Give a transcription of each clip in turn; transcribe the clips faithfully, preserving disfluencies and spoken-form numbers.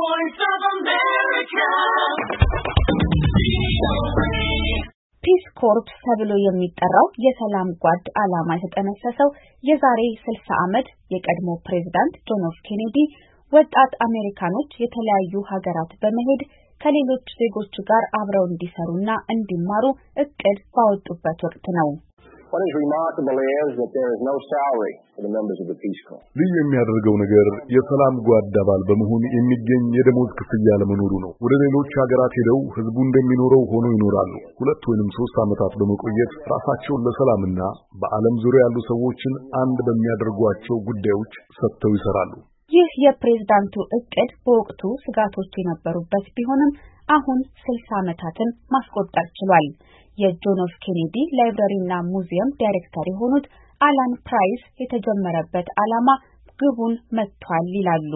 voice of America. ፒስ ኮርፕ ተብሎ የሚጠራው የሰላም ጓድ ዓላማ የተጠነሰሰው የዛሬ ስልሳ ዓመት የቀድሞ ፕሬዝዳንት ጆን ኤፍ ኬኔዲ ወጣት አሜሪካኖች የተለያዩ ሀገራት በመሄድ ከሌሎች ዜጎች ጋር አብረው እንዲሰሩና እንዲማሩ እቅድ ባወጡበት ወቅት ነው። What is remarkable is that there is no salary for the members of the Peace Corps. ልዩ የሚያደርገው ነገር የሰላም ጓድ አባል በመሆን የሚገኝ የደሞዝ ክፍያ ለመኖሩ ነው። ወደ ሌሎች ሀገራት ሄደው ህዝቡ እንደሚኖረው ሆኖ ይኖራሉ። ሁለት ወይንም ሶስት ዓመታት በመቆየት ራሳቸውን ለሰላምና በዓለም ዙሪያ ያሉ ሰዎችን አንድ በሚያደርጓቸው ጉዳዮች ሰጥተው ይሰራሉ። ይህ የፕሬዝዳንቱ እቅድ በወቅቱ ስጋቶች የነበሩበት ቢሆንም አሁን ስልሳ ዓመታትን ማስቆጠር ችሏል። የጆን ኤፍ ኬኔዲ ላይብረሪና ሙዚየም ዳይሬክተር የሆኑት አላን ፕራይስ የተጀመረበት ዓላማ ግቡን መጥቷል ይላሉ።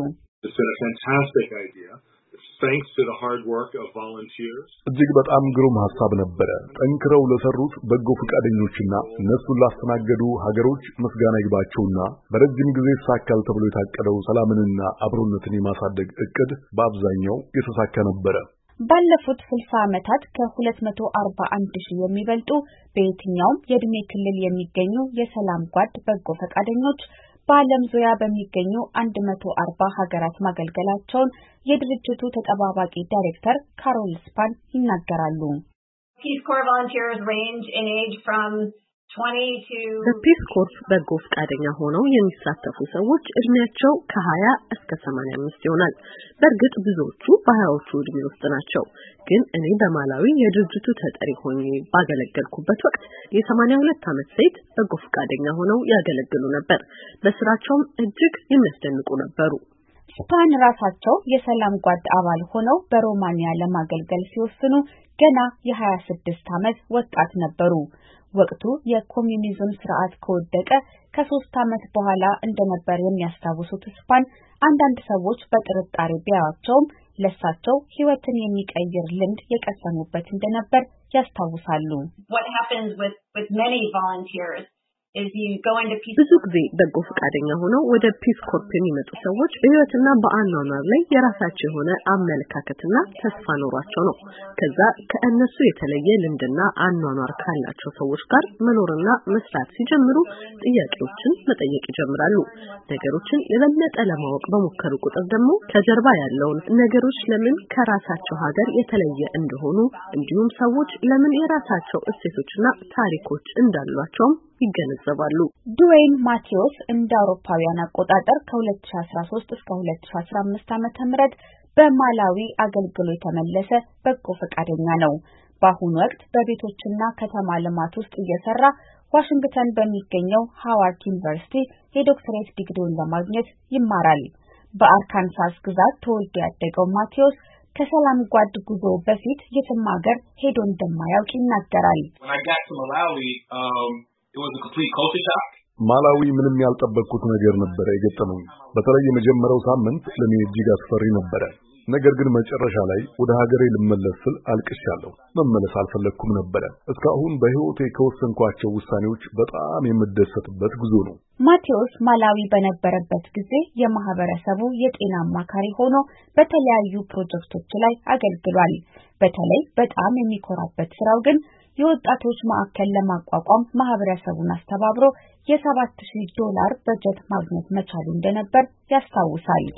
እጅግ በጣም ግሩም ሐሳብ ነበረ። ጠንክረው ለሰሩት በጎ ፈቃደኞችና እነሱን ላስተናገዱ ሀገሮች ምስጋና ይግባቸውና በረጅም ጊዜ ይሳካል ተብሎ የታቀደው ሰላምንና አብሮነትን የማሳደግ እቅድ በአብዛኛው የተሳካ ነበረ። ባለፉት ስልሳ ዓመታት ከሁለት መቶ አርባ አንድ ሺህ የሚበልጡ በየትኛውም የዕድሜ ክልል የሚገኙ የሰላም ጓድ በጎ ፈቃደኞች በዓለም ዙሪያ በሚገኙ አንድ መቶ አርባ ሀገራት ማገልገላቸውን የድርጅቱ ተጠባባቂ ዳይሬክተር ካሮል ስፓን ይናገራሉ። Peace Corps volunteers range in age from twenty to በፒስ ኮርፕ በጎ ፈቃደኛ ሆነው የሚሳተፉ ሰዎች እድሜያቸው ከሀያ እስከ ሰማንያ አምስት ይሆናል። በእርግጥ ብዙዎቹ በሀያዎቹ እድሜ ውስጥ ናቸው። ግን እኔ በማላዊ የድርጅቱ ተጠሪ ሆኜ ባገለገልኩበት ወቅት የሰማንያ ሁለት ዓመት ሴት በጎ ፈቃደኛ ሆነው ያገለግሉ ነበር። በስራቸውም እጅግ የሚያስደንቁ ነበሩ። ስፓን ራሳቸው የሰላም ጓድ አባል ሆነው በሮማኒያ ለማገልገል ሲወስኑ ገና የሀያ ስድስት ዓመት ወጣት ነበሩ። ወቅቱ የኮሚኒዝም ስርዓት ከወደቀ ከሶስት ዓመት በኋላ እንደነበር የሚያስታውሱት ስፓን አንዳንድ ሰዎች በጥርጣሬ ቢያዩአቸውም ለሳቸው ህይወትን የሚቀይር ልምድ የቀሰሙበት እንደነበር ያስታውሳሉ። What happens with with many volunteers is you go into peace ብዙ ጊዜ በጎ ፈቃደኛ ሆነው ወደ ፒስ ኮርፕ የሚመጡ ሰዎች በህይወትና በአኗኗር ላይ የራሳቸው የሆነ አመለካከትና ተስፋ ኖሯቸው ነው። ከዛ ከእነሱ የተለየ ልምድና አኗኗር ካላቸው ሰዎች ጋር መኖርና መስራት ሲጀምሩ ጥያቄዎችን መጠየቅ ይጀምራሉ። ነገሮችን የበለጠ ለማወቅ በሞከሩ ቁጥር ደግሞ ከጀርባ ያለውን ነገሮች ለምን ከራሳቸው ሀገር የተለየ እንደሆኑ እንዲሁም ሰዎች ለምን የራሳቸው እሴቶችና ታሪኮች እንዳሏቸው ይገነዘባሉ። ዱዌይን ማቴዎስ እንደ አውሮፓውያን አቆጣጠር ከ2013 እስከ ሁለት ሺህ አስራ አምስት ዓመተ ምህረት በማላዊ አገልግሎ የተመለሰ በጎ ፈቃደኛ ነው። በአሁኑ ወቅት በቤቶችና ከተማ ልማት ውስጥ እየሰራ ዋሽንግተን በሚገኘው ሃዋርድ ዩኒቨርሲቲ የዶክተሬት ዲግሪውን ለማግኘት ይማራል። በአርካንሳስ ግዛት ተወልዶ ያደገው ማቴዎስ ከሰላም ጓድ ጉዞ በፊት የትም ሀገር ሄዶ እንደማያውቅ ይናገራል። ማላዊ ምንም ያልጠበቅኩት ነገር ነበር የገጠመኝ። በተለይ የመጀመሪያው ሳምንት ለኔ እጅግ አስፈሪ ነበር። ነገር ግን መጨረሻ ላይ ወደ ሀገሬ ልመለስ ስል አልቅሻለሁ። መመለስ አልፈለኩም ነበር። እስካሁን በህይወቴ ከወሰንኳቸው ውሳኔዎች በጣም የምደሰትበት ጉዞ ነው። ማቴዎስ ማላዊ በነበረበት ጊዜ የማህበረሰቡ የጤና አማካሪ ሆኖ በተለያዩ ፕሮጀክቶች ላይ አገልግሏል። በተለይ በጣም የሚኮራበት ስራው ግን የወጣቶች ማዕከል ለማቋቋም ማህበረሰቡን አስተባብሮ የሰባት ሺህ ዶላር በጀት ማግኘት መቻሉ እንደነበር ያስታውሳል።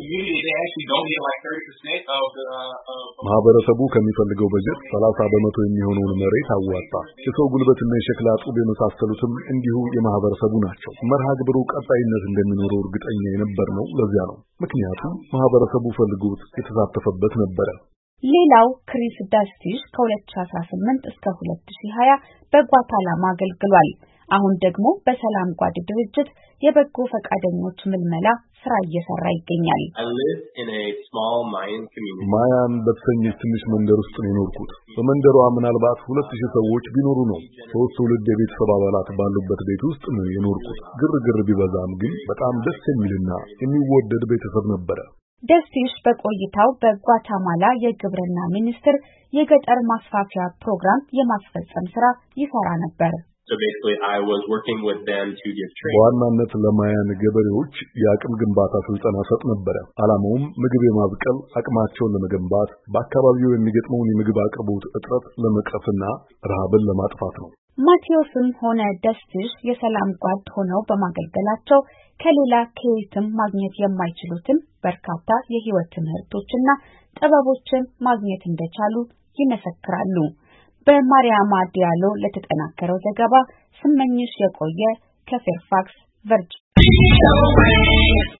ማህበረሰቡ ከሚፈልገው በጀት ሰላሳ በመቶ የሚሆነውን መሬት አዋጣ። የሰው ጉልበትና የሸክላ ጡብ የመሳሰሉትም እንዲሁ የማህበረሰቡ ናቸው። መርሃ ግብሩ ቀጣይነት እንደሚኖረው እርግጠኛ የነበርነው ለዚያ ነው። ምክንያቱም ማህበረሰቡ ፈልጎት የተሳተፈበት ነበር። ሌላው ክሪስ ዳስቲሽ ከሁለት ሺህ አስራ ስምንት እስከ ሁለት ሺህ ሀያ በጓታላማ አገልግሏል። አሁን ደግሞ በሰላም ጓድ ድርጅት የበጎ ፈቃደኞች ምልመላ ስራ እየሰራ ይገኛል። ማያን በተሰኘች ትንሽ መንደር ውስጥ ነው የኖርኩት። በመንደሯ ምናልባት ሁለት ሺህ ሰዎች ቢኖሩ ነው። ሶስት ትውልድ የቤተሰብ አባላት ባሉበት ቤት ውስጥ ነው የኖርኩት። ግርግር ቢበዛም ግን በጣም ደስ የሚልና የሚወደድ ቤተሰብ ነበረ። ደስቲሽ በቆይታው በጓታማላ የግብርና ሚኒስቴር የገጠር ማስፋፊያ ፕሮግራም የማስፈጸም ስራ ይሰራ ነበር። So basically I was working with them to give training. በዋናነት ለማያን ገበሬዎች የአቅም ግንባታ ስልጠና ሰጥ ነበር። ዓላማውም ምግብ የማብቀል አቅማቸውን ለመገንባት በአካባቢው የሚገጥመውን የምግብ አቅርቦት እጥረት ለመቅረፍና ረሃብን ለማጥፋት ነው። ማቴዎስም ሆነ ደስቲሽ የሰላም ጓድ ሆነው በማገልገላቸው ከሌላ ከየትም ማግኘት የማይችሉትን በርካታ የህይወት ትምህርቶችና ጥበቦችን ማግኘት እንደቻሉ ይመሰክራሉ። በማሪያማ ዲያሎ ለተጠናከረው ዘገባ ስመኝሽ የቆየ ከፌርፋክስ ቨርጂኒያ